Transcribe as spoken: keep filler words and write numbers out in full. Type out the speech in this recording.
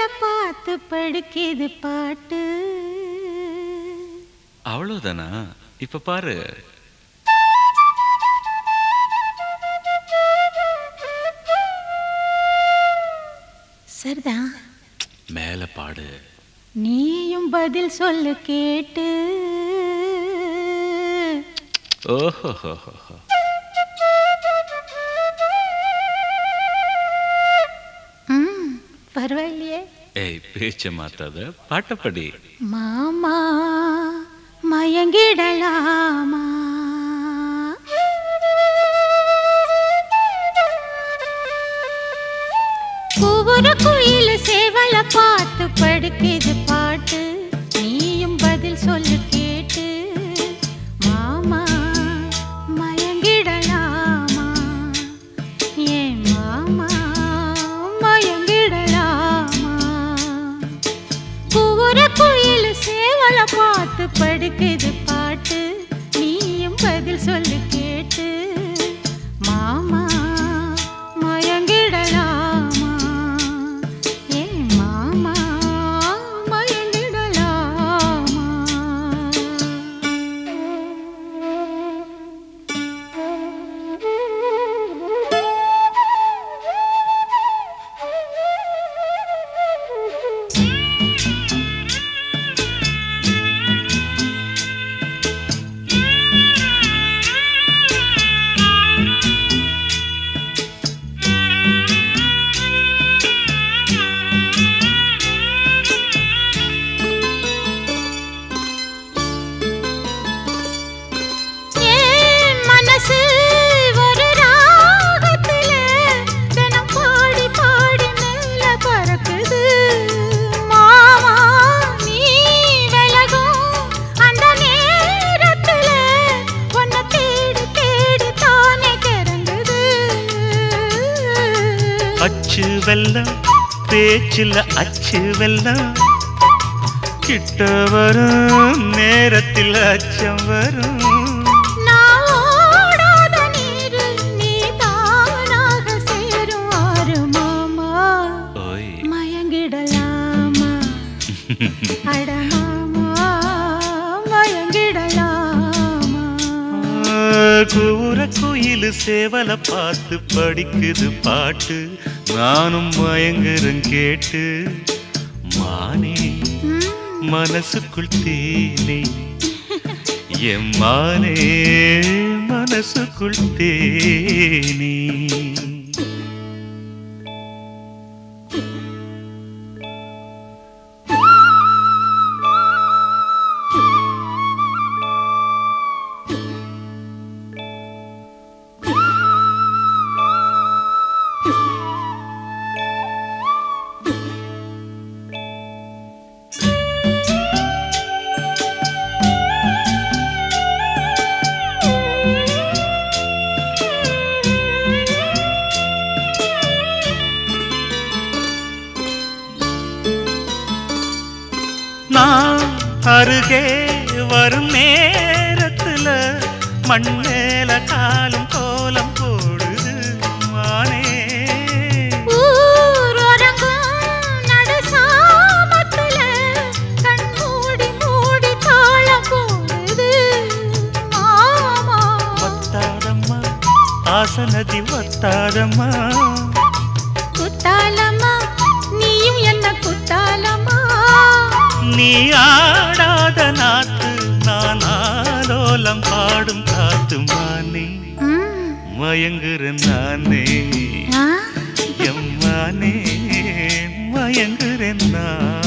பார்த்து படிக்குது பாட்டு. அவ்வளவுதானா? இப்ப பாரு. சரிதான். மேல பாடு. நீயும் பதில் சொல்லு கேட்டு. ஓஹோ, பரவாயில்லையே. ஏய், பேச்ச மாத்தாத, பாட்டப்படி. மாமா மயங்கிடலாமா? ஒவ்வொரு குயில் சேவல பார்த்து படுக்குது பாட்டு. நீயும் பதில் சொல்லு கேட்டு. மாமா மயங்கிடலாமா? ஏன் மாமா மயங்கிடலாமா? ஒவ்வொரு குயில் சேவல பார்த்து படுக்குது பாட்டு. நீயும் பதில் சொல்லு கேட்டு. மாமா மயங்கிடலாமா? ஏன் மாமா மயங்கிடலாமா? அச்சு வெல்லம் பேச்சில் அச்சு வெல்லம் கிட்ட வரும் நேரத்தில் அச்சம் வரும். மயங்கிடலாமா? அடமாமா மயங்கிடலாமா? கூற குயில் சேவல பார்த்து படிக்குது பாட்டு. நானும் மயங்குறேன் கேட்டு. மானே மனசுக்குள் தேனே, என் மானே மனசுக்குள் தேனே. நான் அருகே வரும் நேரத்துல மண்ணேல காலும் கோலம் போடுது மானே. வத்தாதம்மா ஆசனதி வத்தாதம்மா. குத்தாலம்மா நீயும் என்ன குத்தாலம்மா? நீ ஆடாத நாத்து நான் ஆலோலம் பாடும் காத்து மானே. மயங்குறேன் நானே எம்மானே மயங்குறேன் நான்.